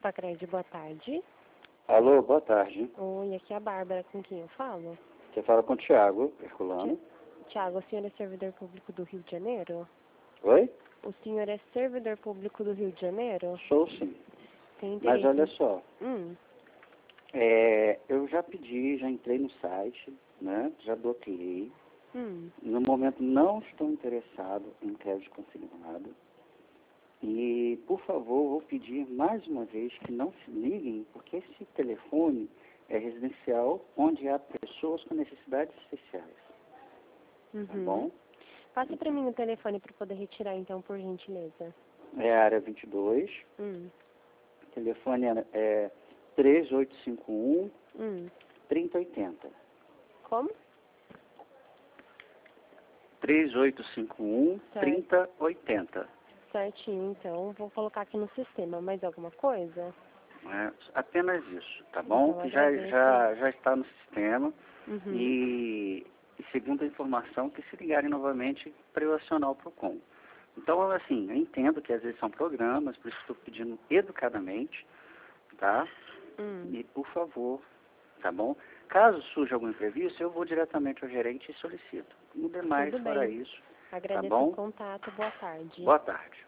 Facred, boa tarde. Alô, boa tarde. Oi, aqui é a Bárbara, com quem eu falo? Você fala com o Thiago, Herculano. Tiago, o senhor é servidor público do Rio de Janeiro? Oi? O senhor é servidor público do Rio de Janeiro? Sou sim. Tem Mas interesse... olha só, Hum, eu já pedi, já entrei no site, né? Já bloqueei. hum. No momento não estou interessado em crédito consignado. E, por favor, vou pedir mais uma vez que não se liguem, porque esse telefone é residencial onde há pessoas com necessidades especiais. Uhum. Tá bom? Passa pra mim o telefone para poder retirar, então, por gentileza. É a área 22. Hum, O telefone é 3851 hum. 3080. Como? 3851 Certo. 3080. Certinho, então. Vou colocar aqui no sistema. Mais alguma coisa? É, apenas isso, tá bom? Então, Que já agradeço. já está no sistema. Uhum. E segundo a informação, que se ligarem novamente para eu acionar o PROCON. Então, assim, eu entendo que às vezes são programas, por isso estou pedindo educadamente, tá? E, por favor, tá bom? Caso surja algum imprevisto, eu vou diretamente ao gerente e solicito. No demais, Tudo fora bem. isso, tá Agradeço o bom? contato. Boa tarde. Boa tarde.